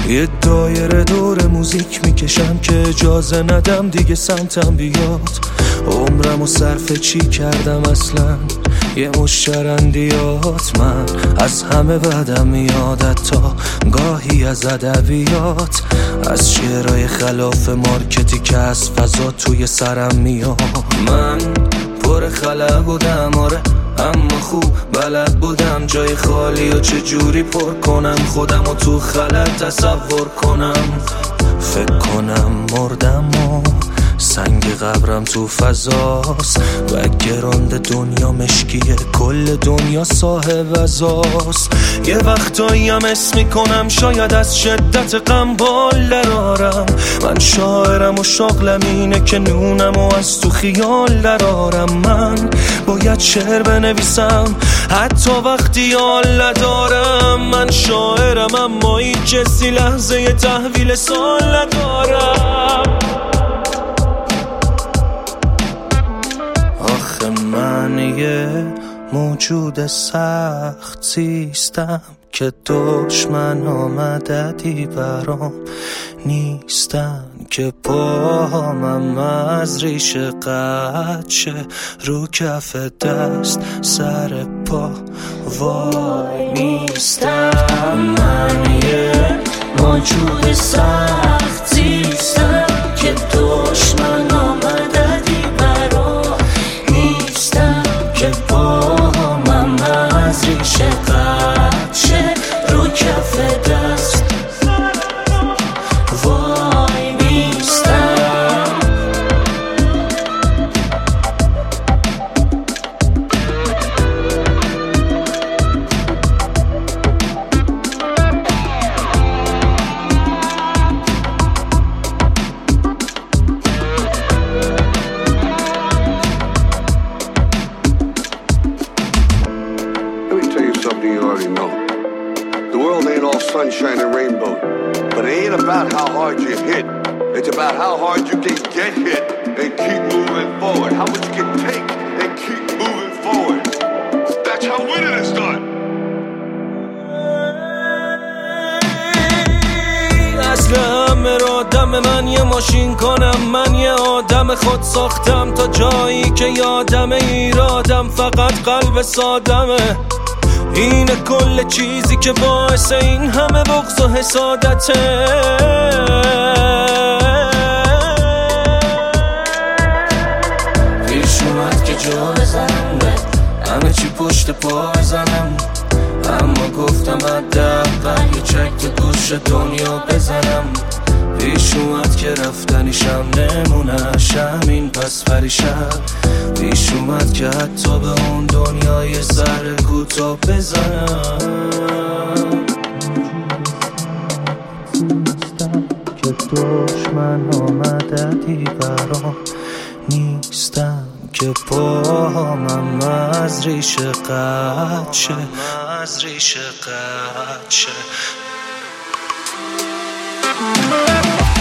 یه دایره دور موزیک میکشم که اجازه ندم دیگه سمتم بیاد. عمرمو صرف چی کردم اصلا؟ یه مش شرندیات. من از همه بدم میاد، تا گاهی از ادبیات، از شعرهای خلاف مارکتی که از فضا توی سرم میاد. من پر خلا بودم آره، اما خوب بلد بودم جای خالی و چجوری پر کنم خودم و تو خلا تصور کنم. فکر کنم مردم و سنگ قبرم تو فضاست، بک‌گراند دنیا مشکیه، کل دنیا صاحب ازاست. یه وقتایی هم اسم میکنم شاید از شدت غم بال درارم. من شاعرم و شغلم اینه که نونم و از تو خیال درارم. من باید شعر بنویسم حتی وقتی حال ندارم. من شاعرم اما این کسی لحظه تحویل سال ندارم. من یه موجود سخت زیستم که دشمن مددی برام نیستن، که پاهمم از ریشه قطع شه رو کف دست سر پا وای نیستم. من یه موجود سخت زیستم که دشمن مددی برام نیستم، که پاهمم از ریشه قطع شه رو کف دست وای نیستم. Something you already know. The world ain't all sunshine and rainbow, but it ain't about how hard you hit. It's about how hard you can get hit and keep moving forward. How much you can take and keep moving forward. That's how winning is done. اصل همه را دم من یه ماشین کنم، من یه آدم خود ساختم تا جایی که یادم ایرادم فقط قلب سادمه. اینه کل چیزی که باعث این همه بغض و حسادته. پیش اومد که جا بزنم به همه چی پشت پا بزنم، اما گفتم حداقل یه چک تو گوش دنیا بزنم. پیش اومد که رفتنیشم نمونش همین پس فریشم. پیش اومد که حتی به اون دنیای سر کوتاه بزنم. که دشمن مددی برام نیستم، که پاهمم از ریشه قطع شه. از ریشه قطع شه.